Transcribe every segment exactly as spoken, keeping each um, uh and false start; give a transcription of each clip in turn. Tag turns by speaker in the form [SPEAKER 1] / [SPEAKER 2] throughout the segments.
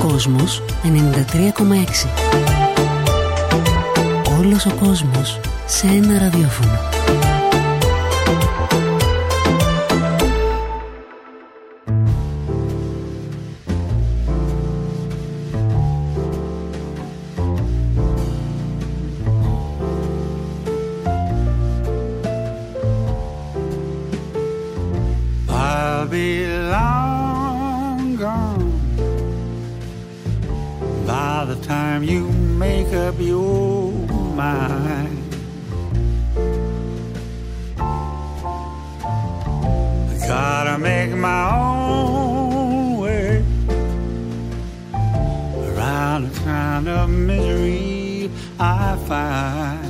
[SPEAKER 1] Κόσμος ενενήντα τρία κόμμα έξι. Όλος ο κόσμος σε ένα ραδιόφωνο.
[SPEAKER 2] I'll be long gone by the time you make up your mind. I gotta make my own way around the kind of misery I find.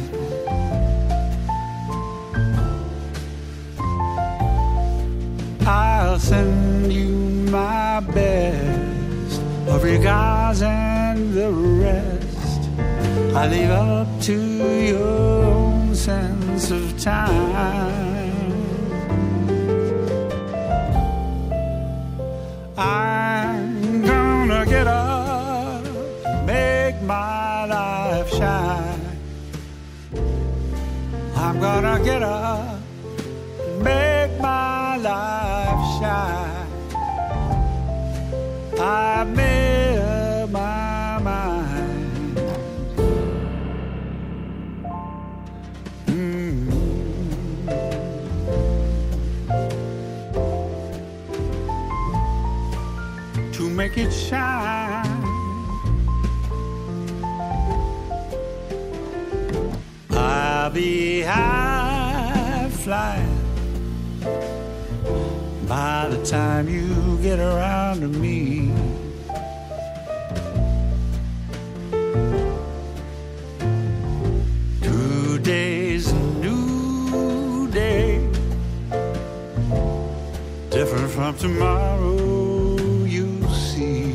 [SPEAKER 2] I'll send you my best of regards and the rest I leave up to your own sense of time. I'm gonna get up, make my life shine. I'm gonna get up, make my life shine. I made up my mind. Mm. To make it shine, I'll be high flying by the time you get around to me. Today's a new day, different from tomorrow, you see.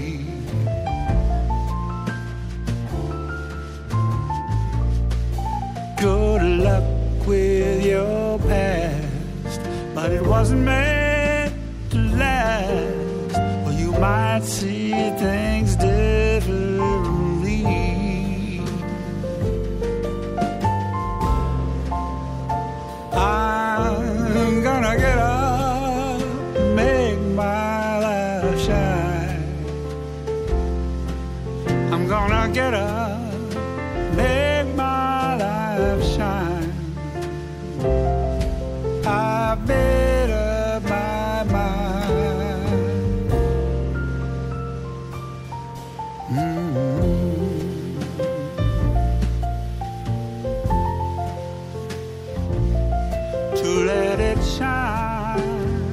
[SPEAKER 2] Good luck with your past, but it wasn't meant to last, or you might see things differently. I'm gonna get up, make my life shine. I'm gonna get up, make my life shine. I've made up my mind. Mm-hmm. To let it shine.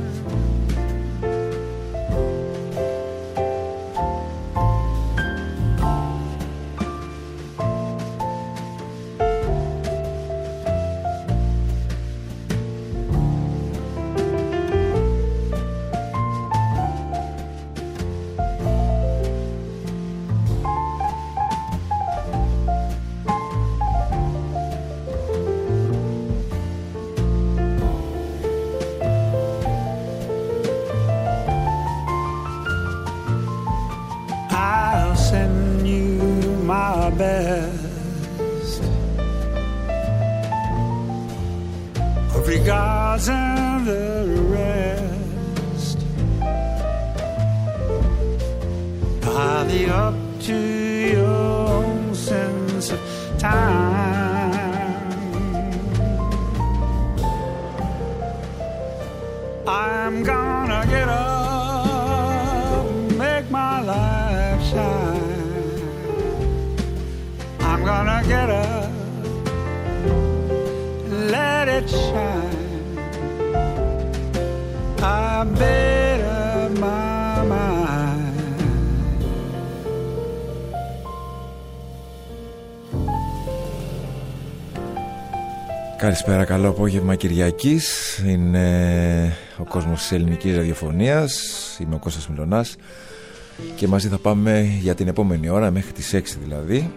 [SPEAKER 2] I'll send you my best of regards and the rest I'll leave up to your own sense of time. I'm gonna get up, make my life shine. I'm gonna get up, let it shine. I made up my mind.
[SPEAKER 3] Καλησπέρα, καλό απόγευμα Κυριακής. Είναι ο κόσμος της ελληνικής ραδιοφωνίας. Είμαι ο Κώστας Μιλωνάς και μαζί θα πάμε για την επόμενη ώρα, μέχρι τις έξι δηλαδή,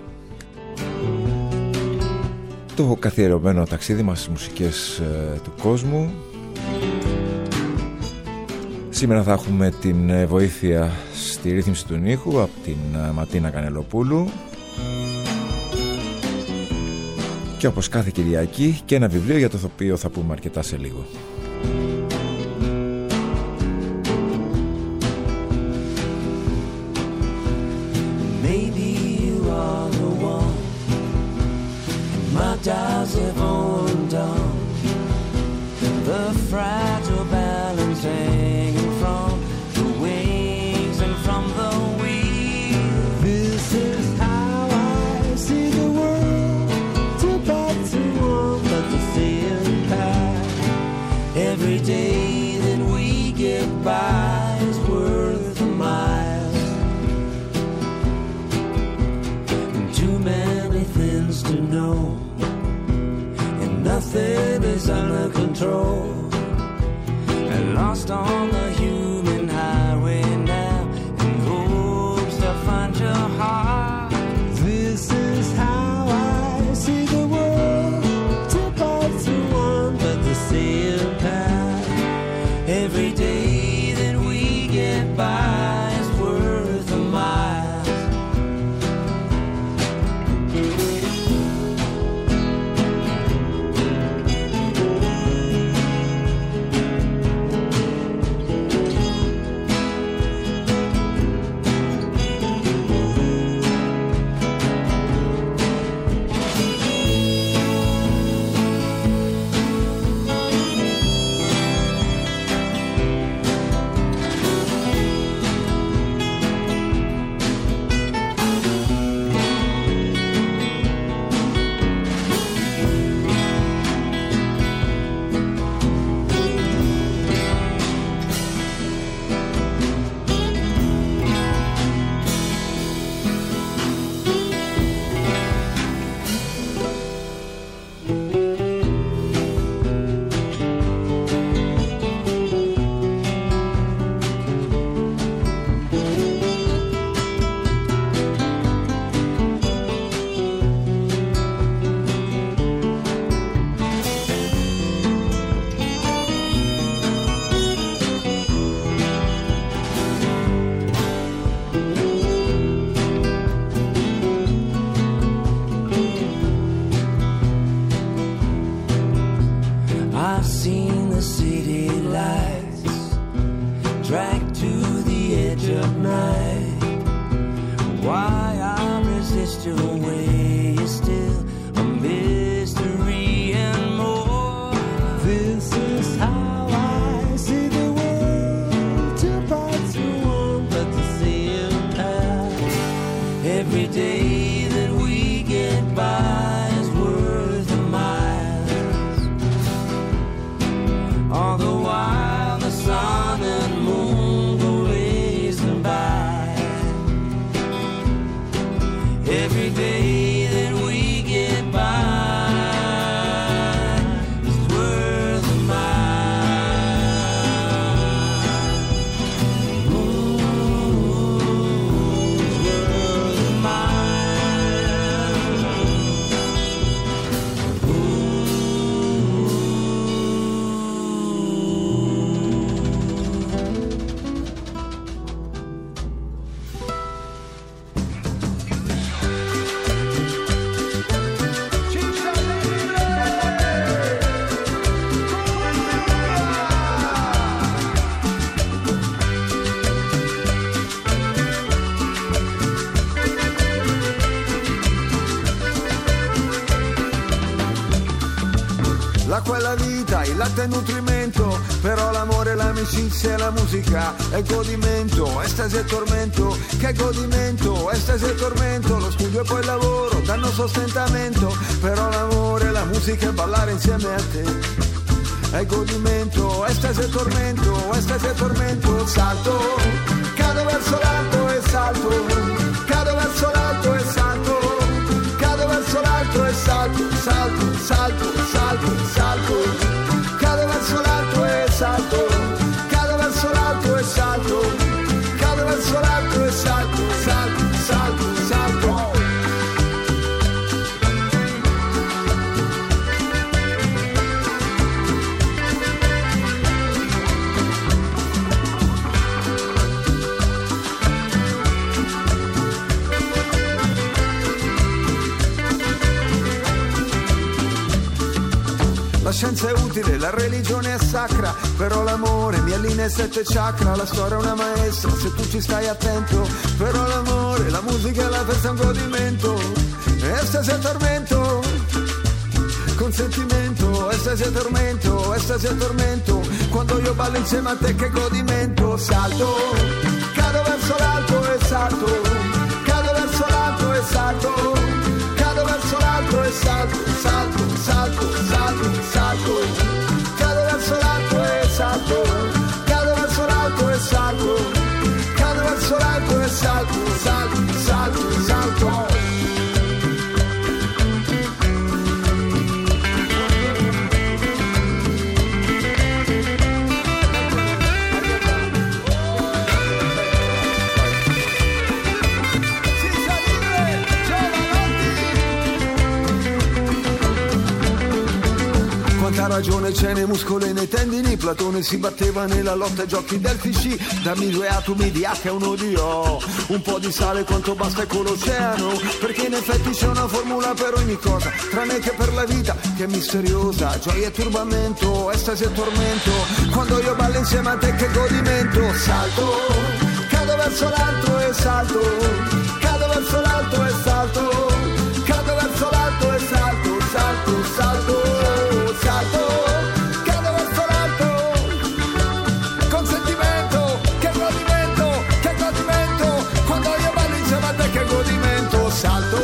[SPEAKER 3] το καθιερωμένο ταξίδι μας στις μουσικές ε, του κόσμου, Σήμερα θα έχουμε την βοήθεια στη ρύθμιση του ήχου από την Ματίνα Κανελοπούλου και όπως κάθε Κυριακή και ένα βιβλίο για το οποίο θα πούμε αρκετά σε λίγο.
[SPEAKER 4] Does have undone the fragile balance hanging from the wings and from the wheels. This is how I see the world, two parts in one, but the same path. Every day that we get by is worth a mile. And too many things to know. Nothing is under control, and lost on the human highway now, in hopes to find your heart. This is how I see the world, two parts in one, but the same path. Every day that we get by is worth a mile.
[SPEAKER 5] L'acqua è la vita, il latte è nutrimento, però l'amore, l'amicizia e la musica è godimento, estasi e tormento, che godimento, estasi e tormento, lo studio e poi il lavoro danno sostentamento, però l'amore, la musica e ballare insieme a te è godimento, estasi e tormento, estasi e tormento, salto, cado verso l'alto e salto, cado verso l'alto e salto, cado verso l'alto e salto, salto, salto, salto, salto, cado verso l'alto e salto, cado verso l'alto e salto, cado verso l'alto e salto, salto, salto, salto. la scienza è utile, la religione è sacra, però l'amore mi allinea i sette chakra, la storia è una maestra se tu ci stai attento, però l'amore, la musica e la festa è un godimento, estasi e tormento, consentimento, estasi e tormento, estasi e tormento, quando io ballo insieme a te che godimento, salto, cado verso l'alto e salto, cado verso l'alto e salto, cado verso l'alto e salto, salto, salto, salto, salto, cado verso l'alto e salto, cado verso l'alto e salto, cado verso l'alto e salto, salto, salto, salto. Quanta ragione c'è nei muscoli e nei tendini, Platone si batteva nella lotta ai giochi delfici, dammi due atomi di H e uno di O, un po' di sale quanto basta con l'oceano, perché in effetti c'è una formula per ogni cosa, tranne che per la vita che è misteriosa, gioia e turbamento, estasi e tormento, quando io ballo insieme a te che godimento, salto, cado verso l'alto e salto, cado verso l'alto e salto, cado verso l'alto e salto, salto, salto, salto, cado verso l'alto, consentimento, che godimento, che godimento, quando io ballo insieme a te che godimento, salto.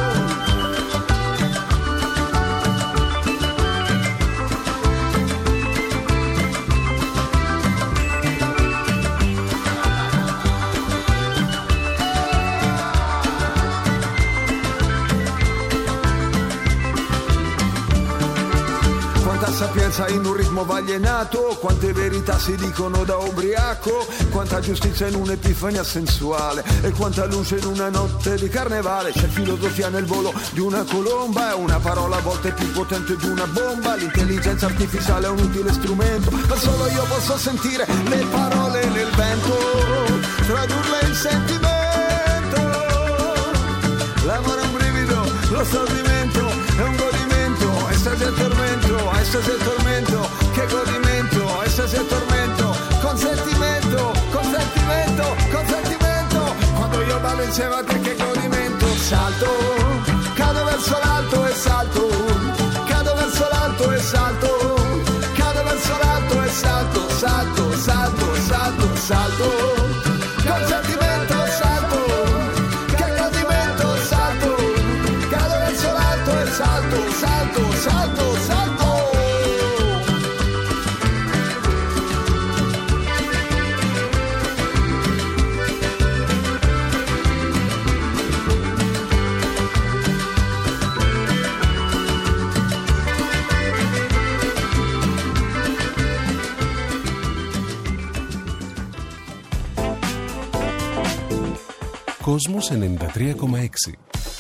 [SPEAKER 5] Sapienza in un ritmo valienato, quante verità si dicono da ubriaco, quanta giustizia in un'epifania sensuale e quanta luce in una notte di carnevale, c'è filosofia nel volo di una colomba, è una parola a volte più potente di una bomba, l'intelligenza artificiale è un utile strumento, ma solo io posso sentire le parole nel vento, tradurle in sentimento, l'amore è un brivido, lo stordimento, è un godimento, estasi e tormento, estasi e tormento, che godimento, estasi e tormento, consentimento, consentimento, consentimento, quando io ballo insieme a te che godimento, salto, cado verso l'alto e salto, cado verso l'alto e salto, cado verso l'alto e salto, salto, salto, salto, salto, consentimento, salto, che godimento, salto, cado verso l'alto e salto, salto, salto, salto.
[SPEAKER 6] Κόσμος ενενήντα τρία κόμμα έξι.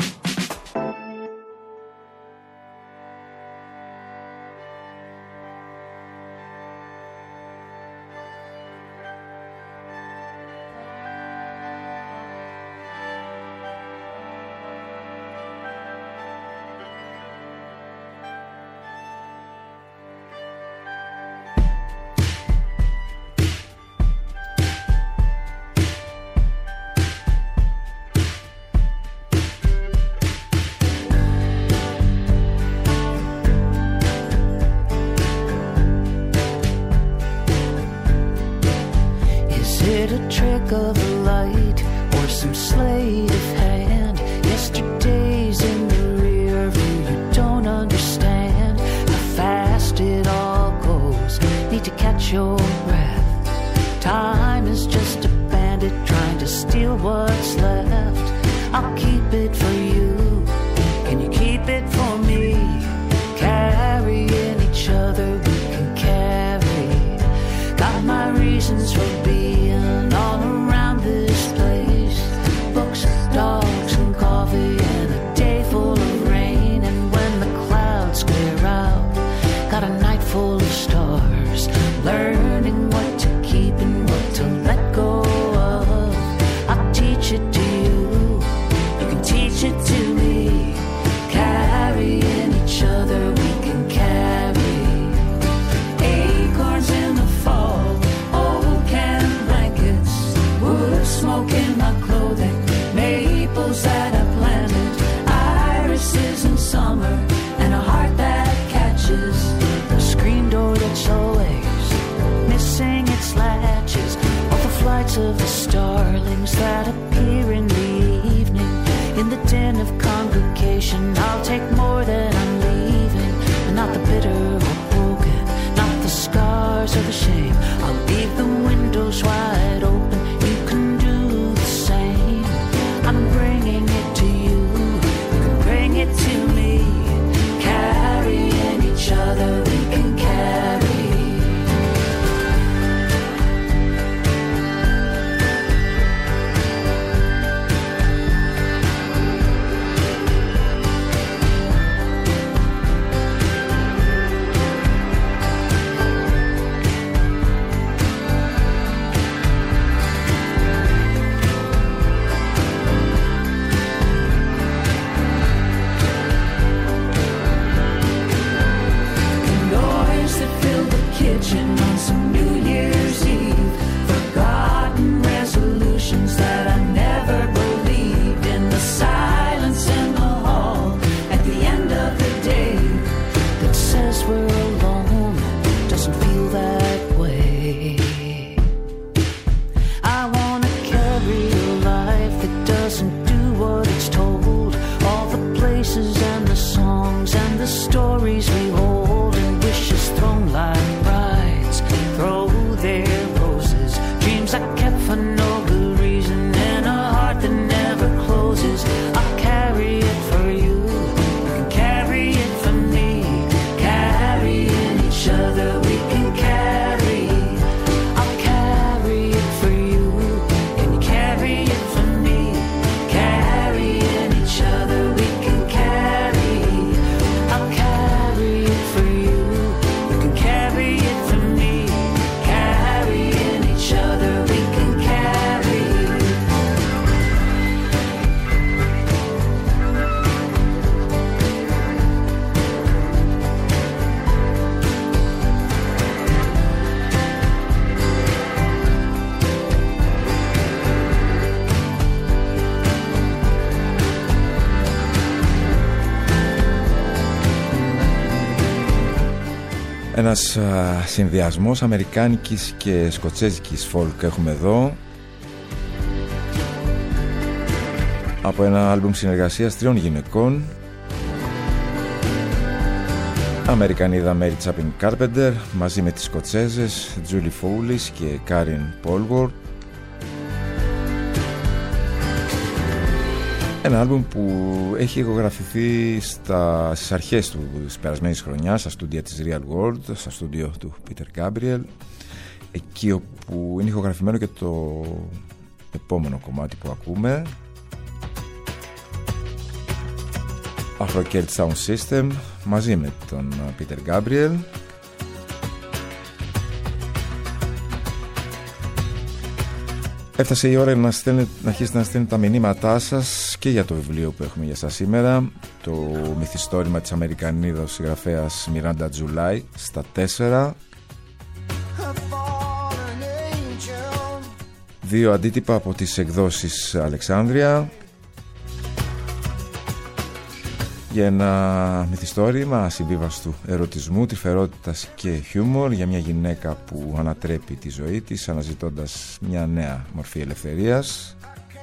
[SPEAKER 7] Of a light or some sleight of hand, yesterday's in the rear view, you don't understand how fast it all goes, need to catch your breath, time is just a bandit trying to steal what's left, I'll keep it for you, can you keep it for me, carrying each other we can carry, got my reasons for being all around this place, books, dogs and coffee and a day full of rain, and when the clouds clear out, got a night full of stars, learning what to keep and what to let go of, I'll teach it to you, you can teach it to in my clothing, maples that I planted, irises in summer, and a heart that catches. A screen door that's always missing its latches. All the flights of the starlings that appear in the evening. In the den of congregation, I'll take more than I'm leaving. But not the bitter or broken, not the scars or the shame. I'll leave the windows wide open. You can do the same. I'm bringing it to you. You can bring it to me. Carrying each other, we can carry. On some New Year's Eve, forgotten resolutions that I never believed. In the silence in the hall at the end of the day, that says we're alone, doesn't feel that way. I wanna carry a life that doesn't do what it's told. All the places and the songs and the stories we hold, and wishes thrown like throw their roses, dreams I kept for no good reason, and a heart that never closes. I'll carry it for you, you can carry it for me. Carrying each other, we can carry. I'll carry it for you, can you carry it for me? Carrying each other, we can carry. I'll carry it for you, you can carry it for me.
[SPEAKER 3] Ένας α, συνδυασμός αμερικάνικης και σκοτσέζικης folk έχουμε εδώ, από ένα άλμπουμ συνεργασίας τριών γυναικών, Αμερικανίδα Mary Chapin Carpenter μαζί με τις Σκοτσέζες Julie Fowlis και Karen Polwart. Ένα άλμπουμ που έχει ηχογραφηθεί στα, στις αρχές του, της περασμένης χρονιάς στα στούντια της Real World, στα στούντιο του Peter Gabriel, εκεί όπου είναι ηχογραφημένο και το επόμενο κομμάτι που ακούμε, Afro Celt Sound System, μαζί με τον Peter Gabriel. Έφτασε η ώρα να, στέλνε, να αρχίσετε να στέλνετε τα μηνύματά σας και για το βιβλίο που έχουμε για σας σήμερα, το μυθιστόρημα της Αμερικανίδας συγγραφέας Miranda July στα τέσσερα. Δύο αντίτυπα από τις εκδόσεις Αλεξάνδρεια για ένα μυθιστόρημα ασυμβίβαστου ερωτισμού, τρυφερότητας και χιούμορ για μια γυναίκα που ανατρέπει τη ζωή της αναζητώντας μια νέα μορφή ελευθερίας.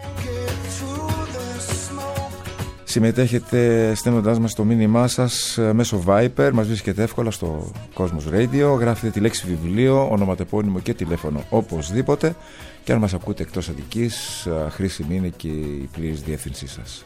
[SPEAKER 3] Συμμετέχετε στέλνοντάς μας το μήνυμά σας μέσω Viper, μας βρίσκεται εύκολα στο Cosmos Radio, γράφετε τη λέξη βιβλίο, ονοματεπώνυμο και τηλέφωνο οπωσδήποτε, και αν μας ακούτε εκτός Αττικής, χρήσιμη είναι και η πλήρης διεύθυνσή σας.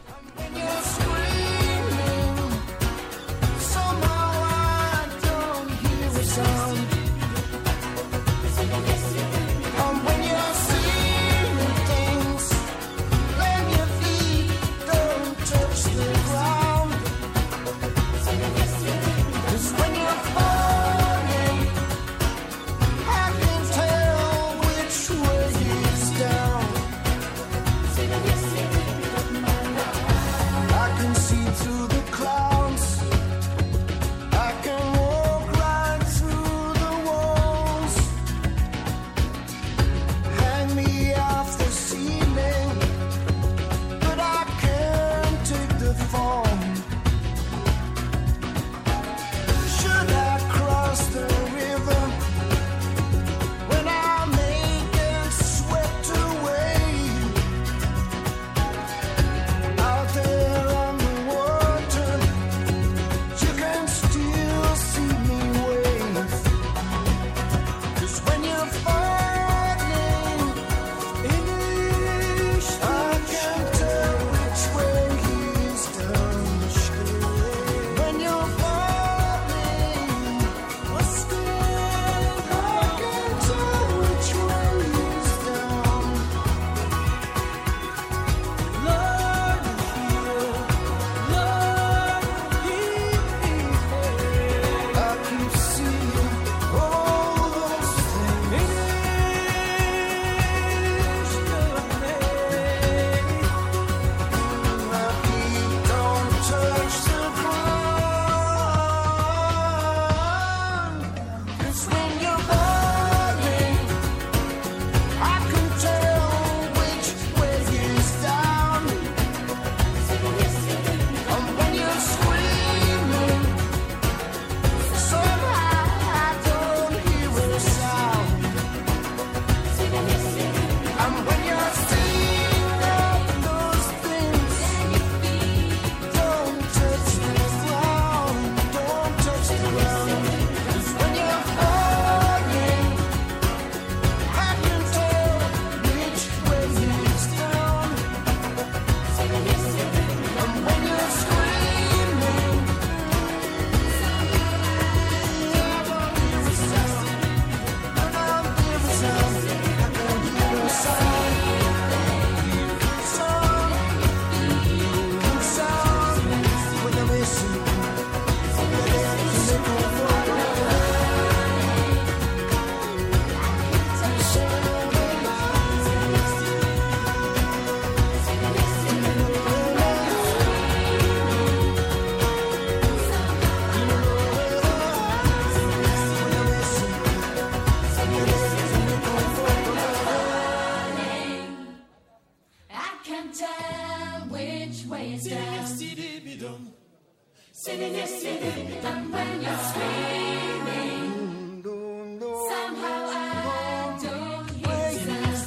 [SPEAKER 8] tell which way is down. And when you're screaming, somehow I don't hear sound.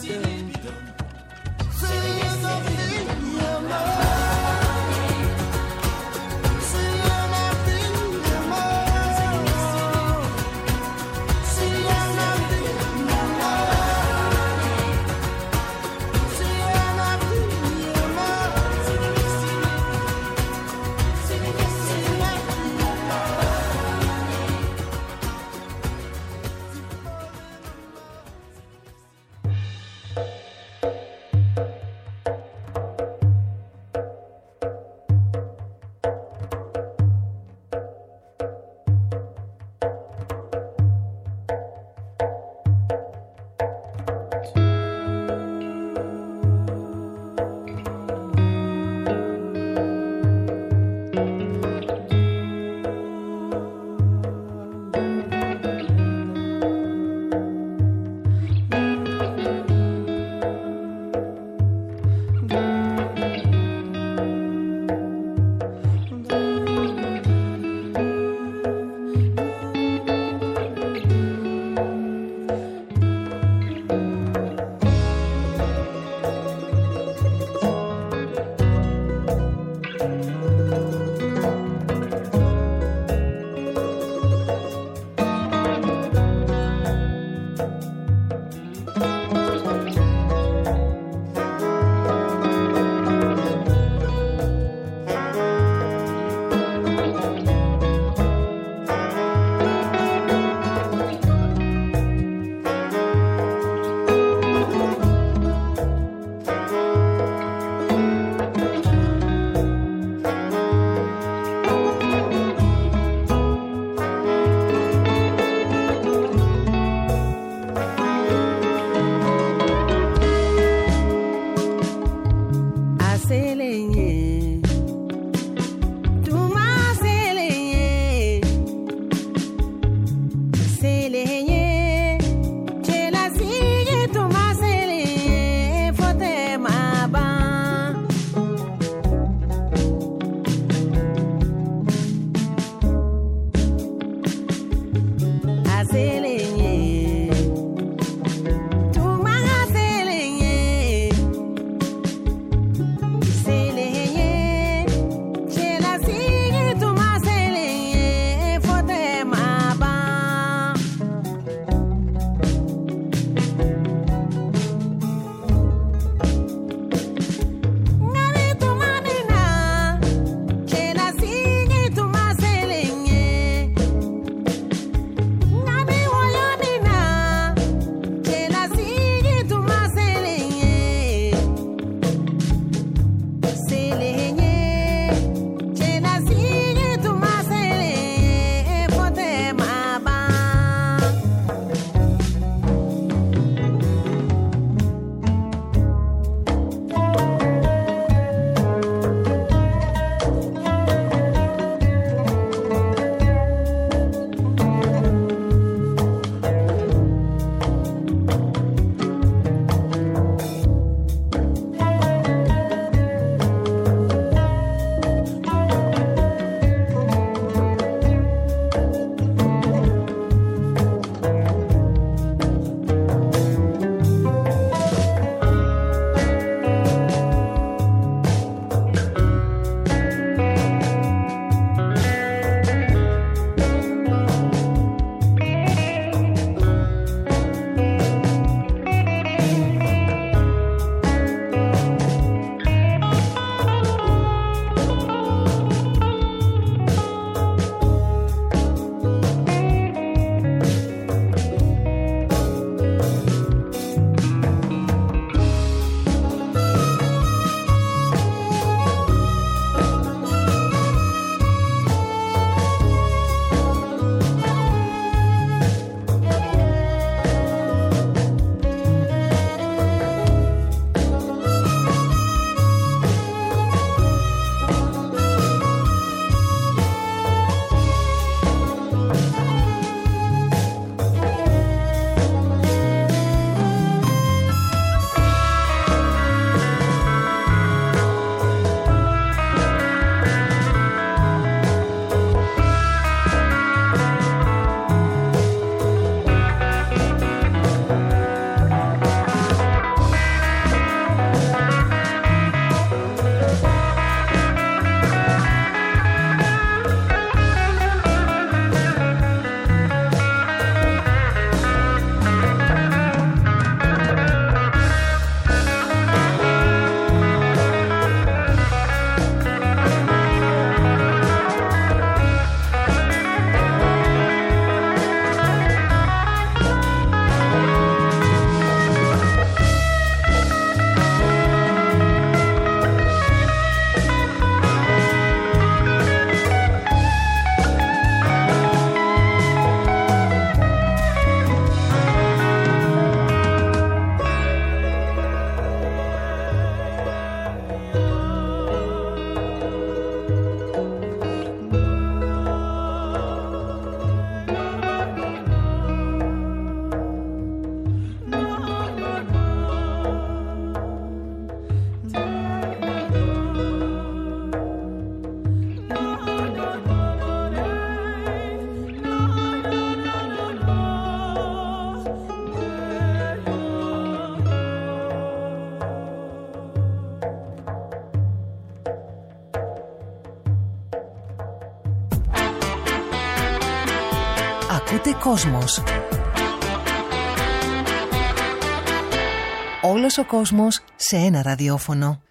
[SPEAKER 9] Ακούτε Κόσμος. Όλος ο κόσμος σε ένα ραδιόφωνο.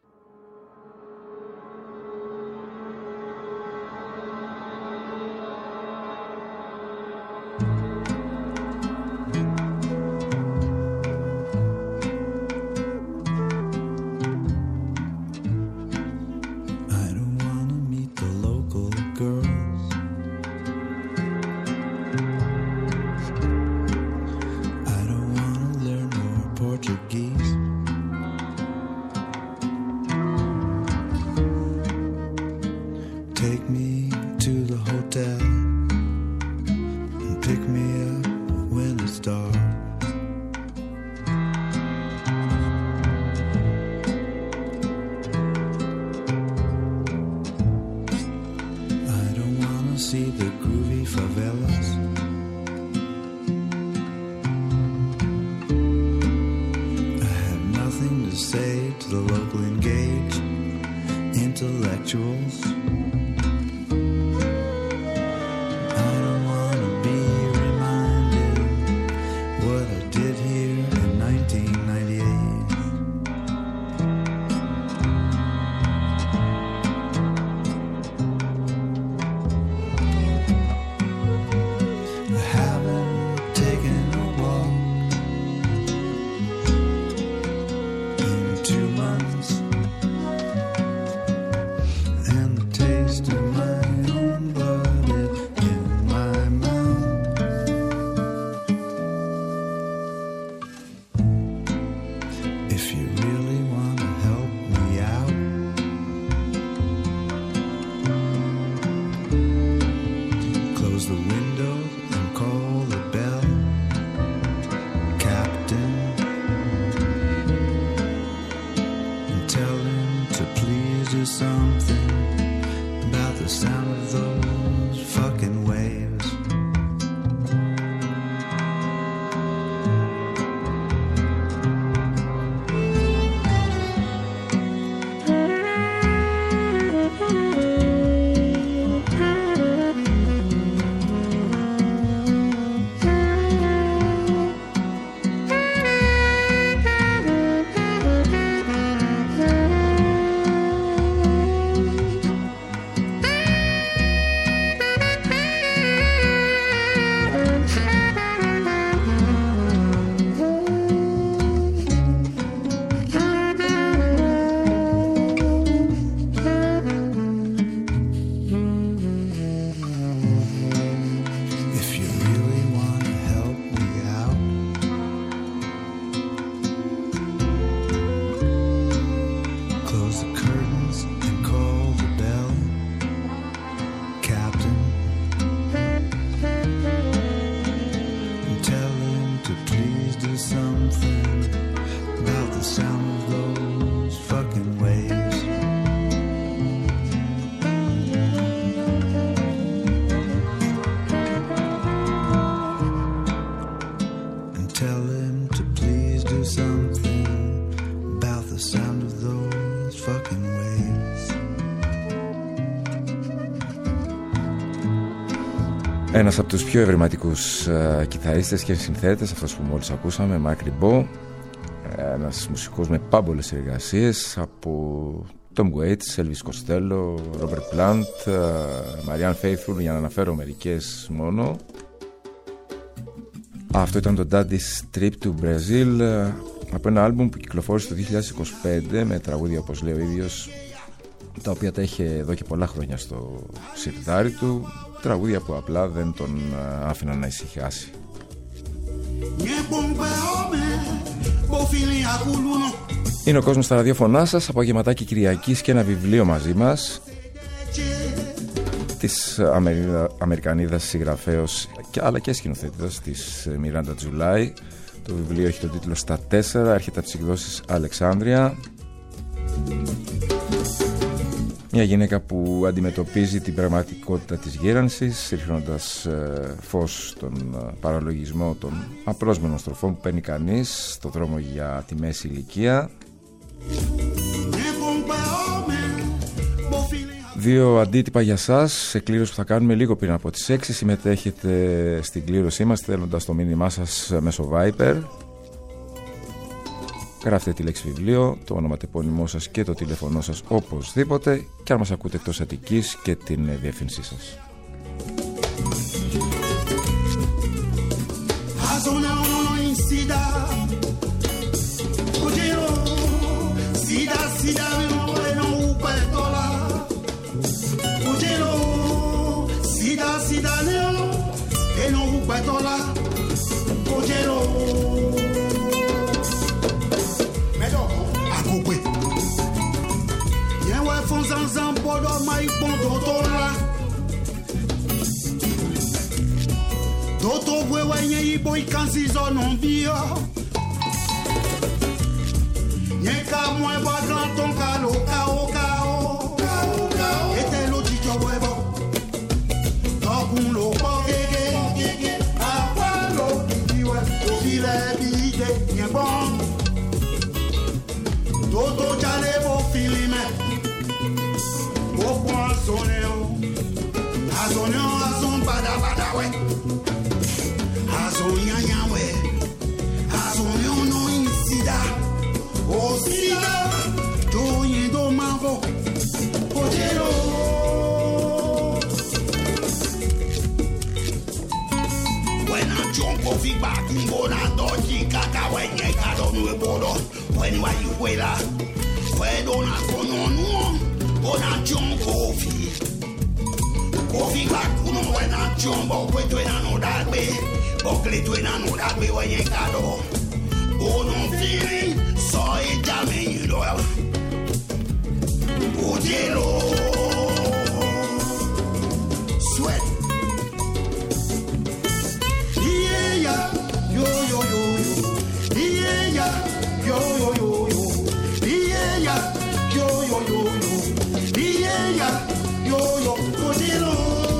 [SPEAKER 3] Ένας από τους πιο ευρηματικούς uh, κιθαρίστες και συνθέτες, αυτός που μόλις ακούσαμε, Μάρκ Ριμπό, ένας μουσικός με πάμπολες εργασίες από Tom Waits, Elvis Costello, Robert Plant, uh, Marianne Faithfull, για να αναφέρω μερικές μόνο. Αυτό ήταν το Daddy's Trip to Brazil, uh, από ένα άλμπουμ που κυκλοφόρησε το δύο χιλιάδες είκοσι πέντε με τραγούδια, όπως λέει ο ίδιος, τα οποία τα είχε εδώ και πολλά χρόνια στο σιρτάρι του, τραγούδια που απλά δεν τον άφηναν να ησυχάσει. Είναι ο κόσμος στα ραδιόφωνά σας, απογευματάκι Κυριακής, και ένα βιβλίο μαζί μας της Αμερι... Αμερικανίδας συγγραφέως αλλά και σκηνοθέτηδας της Μιράντα Τζουλάι. Το βιβλίο έχει τον τίτλο «Στα τέσσερα», έρχεται από τις εκδόσεις Αλεξάνδρεια. Μια γυναίκα που αντιμετωπίζει την πραγματικότητα της γέρανσης, ρίχνοντας ε, φως στον ε, παραλογισμό των απρόσμενων στροφών που παίρνει κανείς στο δρόμο για τη μέση ηλικία. Δύο αντίτυπα για σας σε κλήρωση που θα κάνουμε λίγο πριν από τις έξι. Συμμετέχετε στην κλήρωσή μας στέλνοντας το μήνυμά σας μέσω Viper. Γράφτε τη λέξη βιβλίο, το ονοματεπώνυμό σας και το τηλέφωνό σας οπωσδήποτε, και αν μας ακούτε εκτός Αττικής και την διεύθυνσή σας.
[SPEAKER 10] Toto wewe nye ibo ikansi zonon bio Nye ka mwen ba gran ton kalo kao kao Ete lo chicho webo Tokun lo pokege Akwa lo kikiwe Ofile bide nye bon Toto chale bo filime Bo pon soneo Azoneo azon bada bada we Azonya yawe, azonyo no insida, osida, toye do mavo, ojero. When I jump off the back, I'm gonna dodge kaka when you got on the border. When you are you wela, when don't I go no no, gonna jump off it. Coffee back, you know when I jump off, when you know that way. Okle tu ena no that way when you got on. Oh no feeling, so it damn you know. Oh yellow, sweat. Yeah yeah, yo yo yo yo. Yeah yeah, yo yo yo yo. Yeah yeah, yo yo yo yo. Yeah yeah, yo yo. Oh yellow.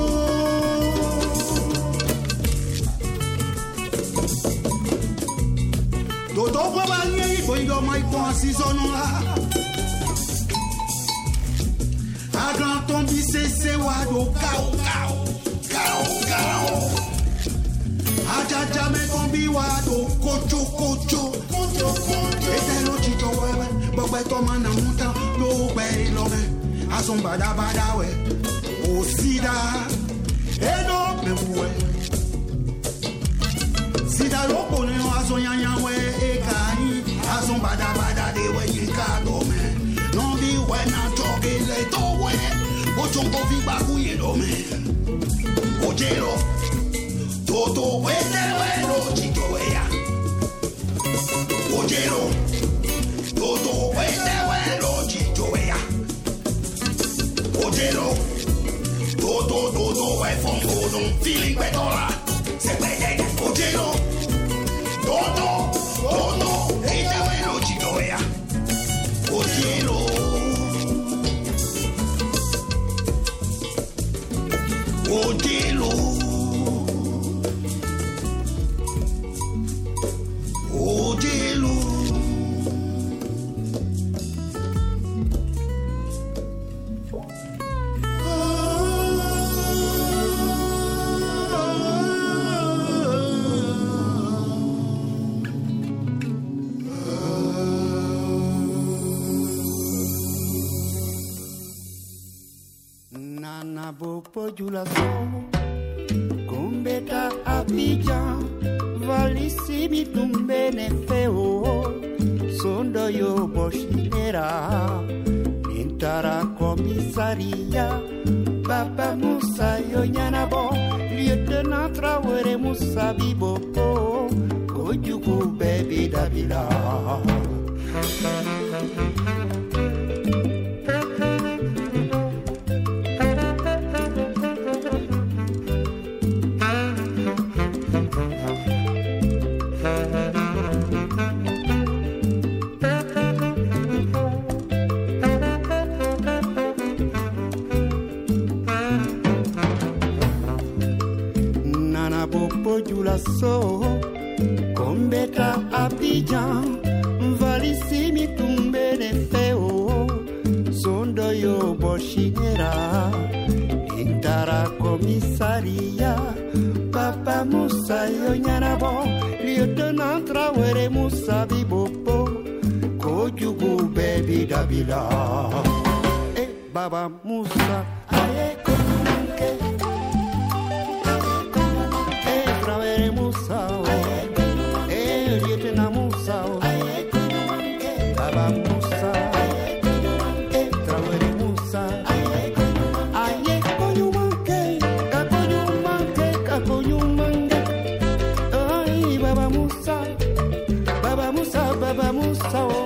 [SPEAKER 10] Toto kwa banye boy do my kwa season la. A grand tombi se se wa do kao kao kao kao. A jaja me tombi wa do kocho kocho kocho kocho. Ete lo chicho wewe, bogbe to mana muta do be lo me. A son bada bada we. O sida. E do me we. Sida lo pone o azonya nya we. Azon bada bada de we yikado me. Non di we na choke le to we. O chonko fi baku ye do me. O jero. Toto we te we lo chito we ya. O jero. Toto we te we lo chito we ya. O jero. Toto toto we fongo don feeling better. Se we ye. O jero. Toto. Toto. Ojelo, ojelo, ojelo.
[SPEAKER 11] População Kumbeta Abidjan Valissimi tumbene feo Sondo yo boshinera Nintara komisaria Baba Musa yo nyanabo Lieutenant Traore Musa Bibopo Kojuku baby dabila So, Kombeta Abidjan, Valissimi tumbene feo, Sondo yo boshira intara komisaria Papa Musa yo nyarabo lieutenant Traoré Musa bibopo kojugu baby dabila eh Baba Musa aye kojumanke eh Traoré Musa eh lieutenant Musa aye kojumanke Baba Musa eh Traoré Musa aye kojumanke kakojumanke kakojumanke ay Baba Musa Baba Musa Baba Musa oh.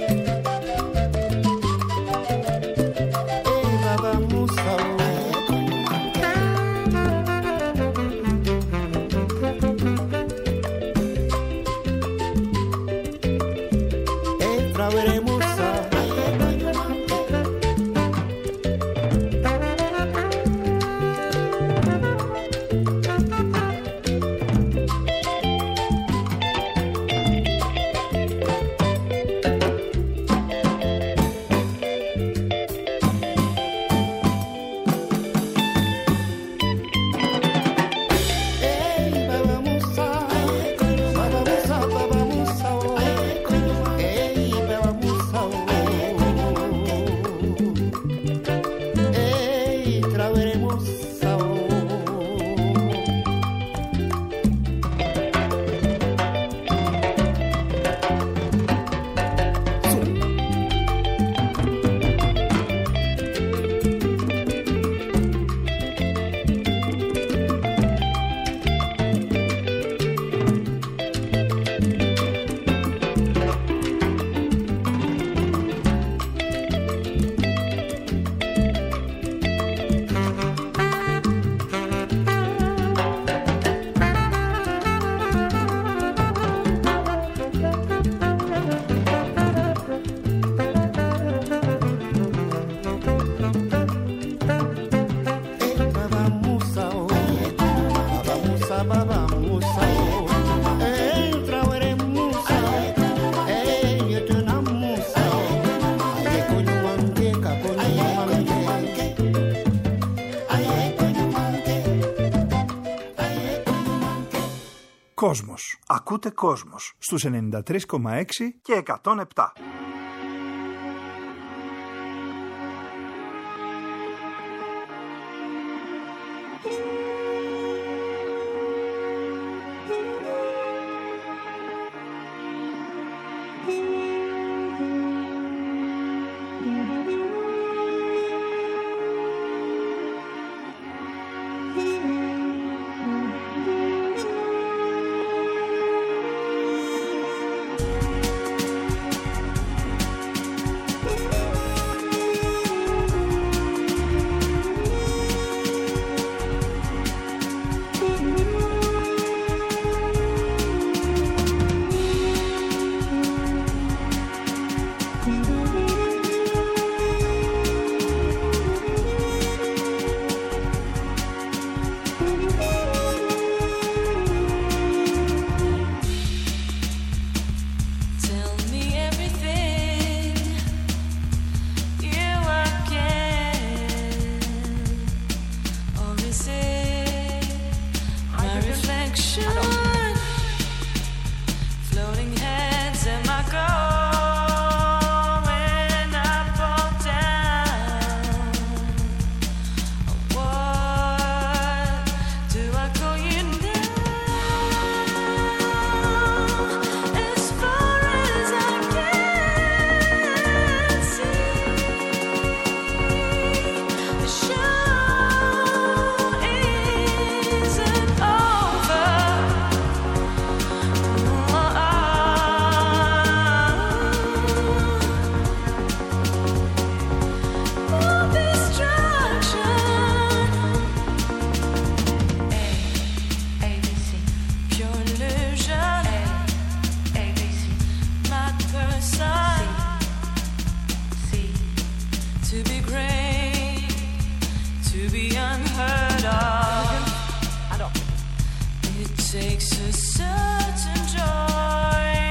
[SPEAKER 12] Κόσμος. Ακούτε Κόσμος στους ενενήντα τρία κόμμα έξι και εκατόν επτά.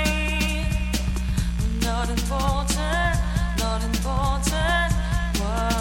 [SPEAKER 13] Not important, not important. What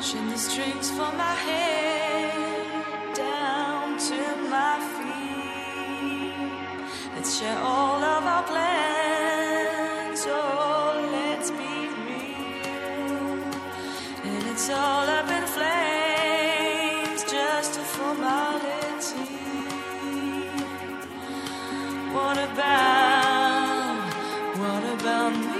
[SPEAKER 13] touching the strings from my head down to my feet. Let's share all of our plans. Oh, let's be real. And it's all up in flames, just a formality. What about, what about me?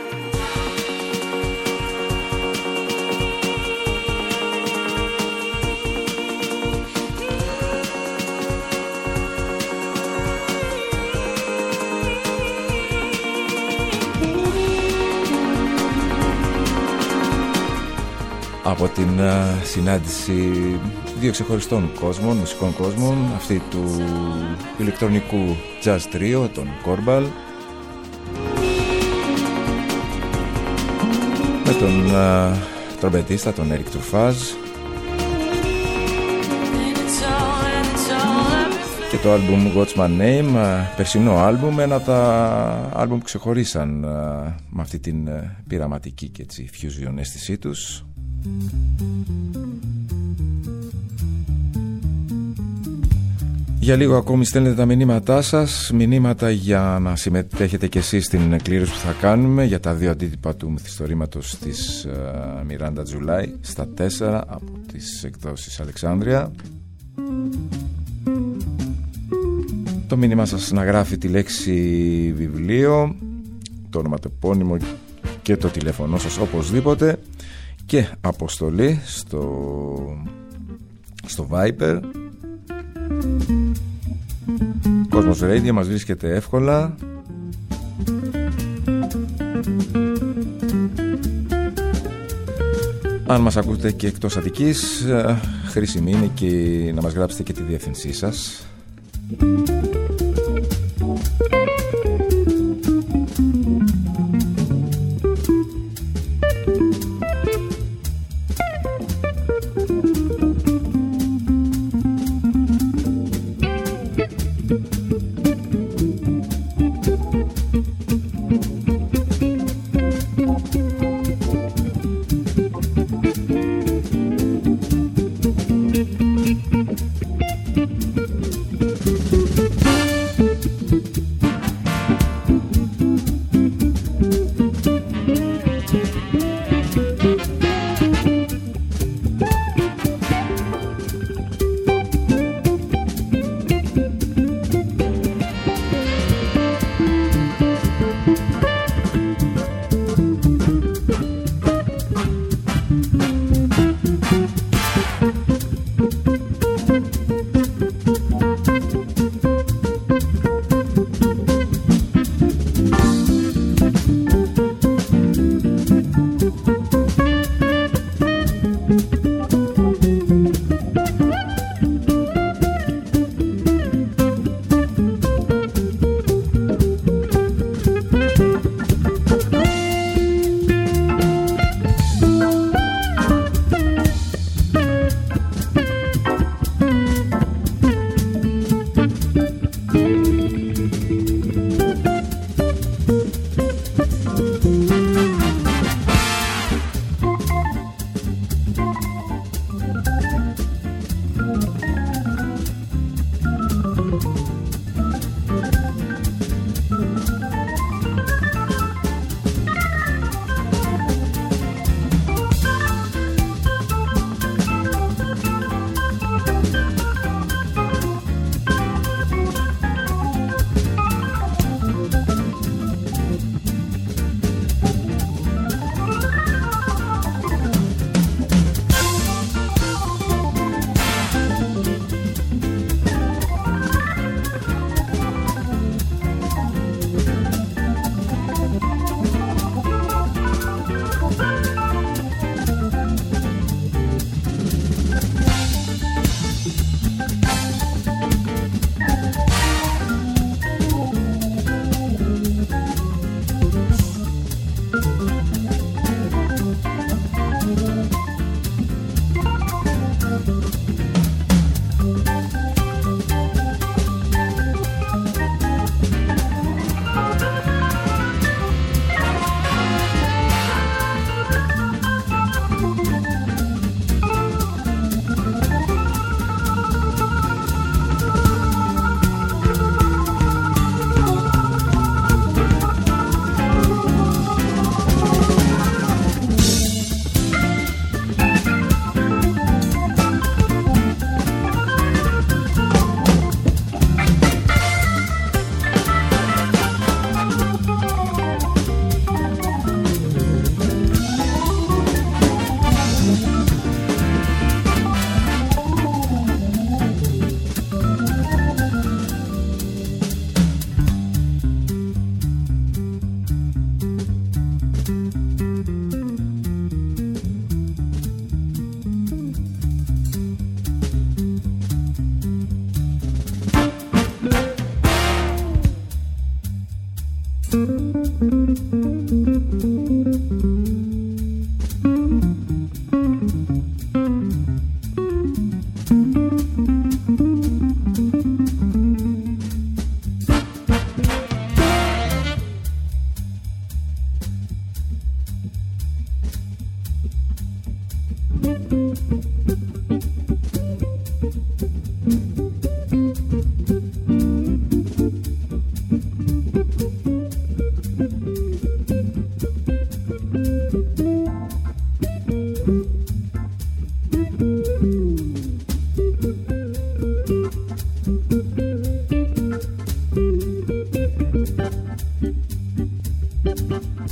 [SPEAKER 3] Από την uh, συνάντηση δύο ξεχωριστών κόσμων, μουσικών κόσμων, αυτή του ηλεκτρονικού jazz trio, τον Corbal, με τον uh, τρομπετίστα, τον Eric Truffaz, και το άλμπουμ What's My Name, uh, περσινό άλμπουμ, ένα από τα άλμπουμ που ξεχωρίσαν uh, με αυτή την uh, πειραματική και έτσι fusion αίσθησή τους. Για λίγο ακόμη στέλνετε τα μηνύματά σας, μηνύματα για να συμμετέχετε και εσείς στην εκκλήρωση που θα κάνουμε για τα δύο αντίτυπα του μυθιστορήματος της uh, Μιράντα Τζουλάι στα τέσσερα από τις εκδόσεις Αλεξάνδρεια. Το μήνυμα σας να γράφει τη λέξη βιβλίο, το ονοματεπώνυμο και το τηλέφωνο σας οπωσδήποτε, και αποστολή στο, στο Viber. Κόσμος Radio μας βρίσκεται εύκολα. Αν μας ακούτε και εκτός Αττικής, χρήσιμη είναι και να μας γράψετε και τη διεύθυνσή σας.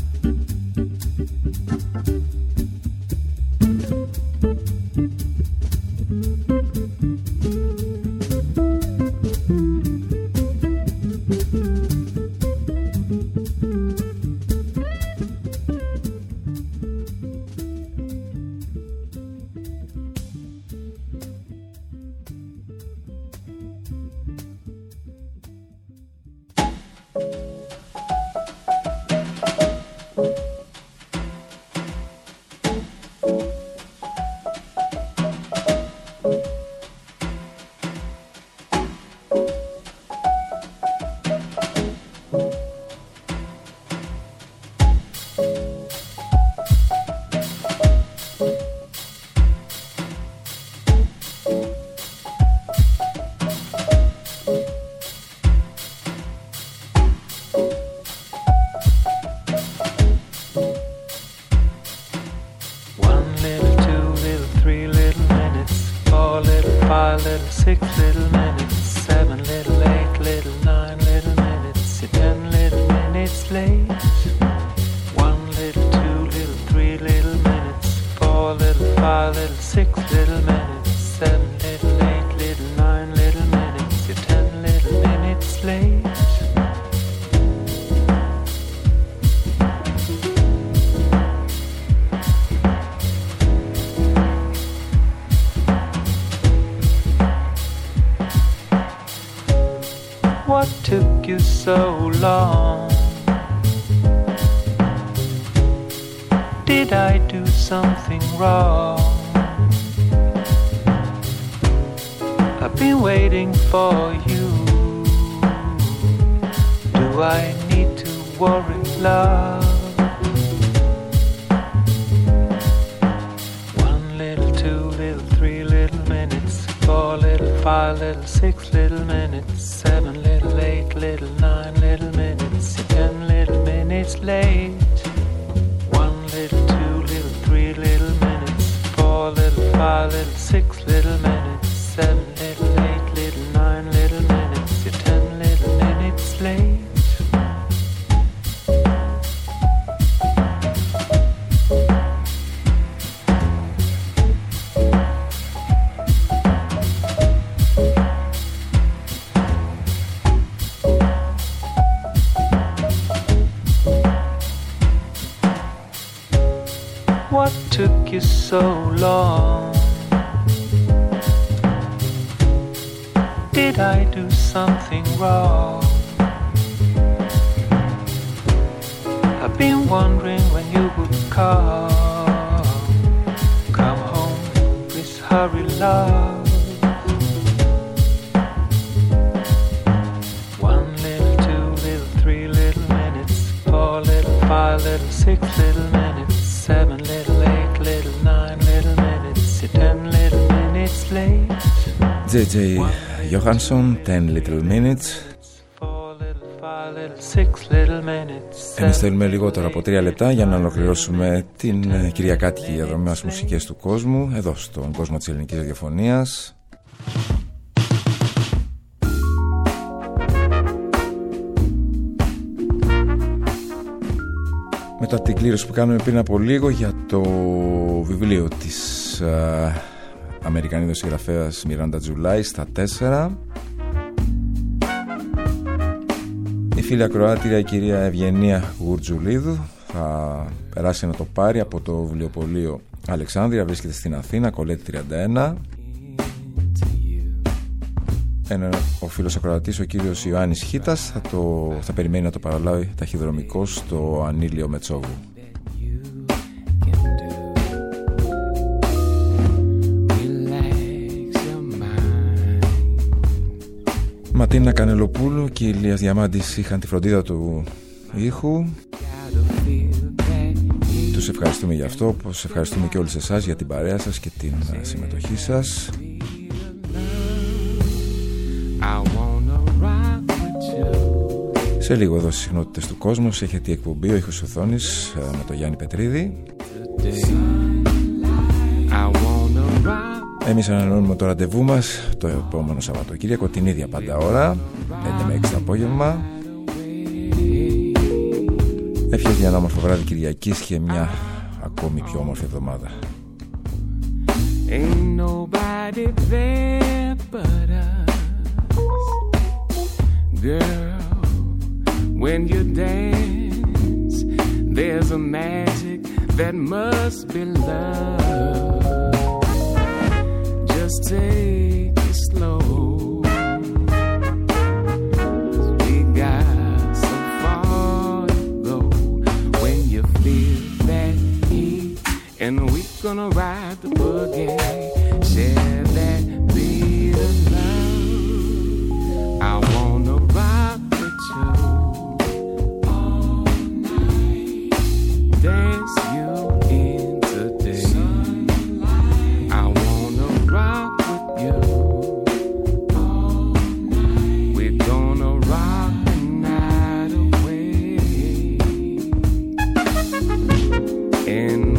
[SPEAKER 3] τζέι τζέι Johansson, ten little minutes. Εμείς θέλουμε λιγότερο από τρία λεπτά για να ολοκληρώσουμε την κυριακάτικη διαδρομή μας μουσικές του κόσμου εδώ στον κόσμο της ελληνικής ραδιοφωνίας. Μετά την κλήρωση που κάνουμε πριν από λίγο για το βιβλίο της uh, Αμερικανίδος συγγραφέας Μιράντα Τζουλάι στα τέσσερα, η φίλη ακροάτρια η κυρία Ευγενία Γουρτζουλίδου θα περάσει να το πάρει από το βιβλιοπωλείο Αλεξάνδρεια, βρίσκεται στην Αθήνα, Κολέτη τριάντα ένα. Ένα, ο φίλος ακροατής ο κύριος Ιωάννης Χίτας θα, το, θα περιμένει να το παραλάβει ταχυδρομικό στο Ανήλιο Μετσόβου. Ματίνα Κανελοπούλου και Ηλίας Διαμάντης είχαν τη φροντίδα του ήχου. Τους ευχαριστούμε για αυτό, όπως ευχαριστούμε και όλους εσάς για την παρέα σας και την συμμετοχή σας. Σε λίγο εδώ στις συχνότητες του κόσμου έχετε η εκπομπή ο ήχος οθόνης με τον Γιάννη Πετρίδη. Εμείς ανανεώνουμε το ραντεβού μας το επόμενο Σαββατοκύριακο την ίδια πάντα ώρα, πέντε με έξι το απόγευμα. Εύχεσαι για ένα όμορφο βράδυ Κυριακής και μια ακόμη πιο όμορφη εβδομάδα.
[SPEAKER 14] Ain't nobody there but us. Girl, when you dance, there's a magic that must be love. Just take it slow. We got so far to go. When you feel that heat, and we gonna ride the boogie, share that beat of love. I wanna rock with you all night, dance you in today. Sunlight. I wanna rock with you all night. We're gonna rock the night away. And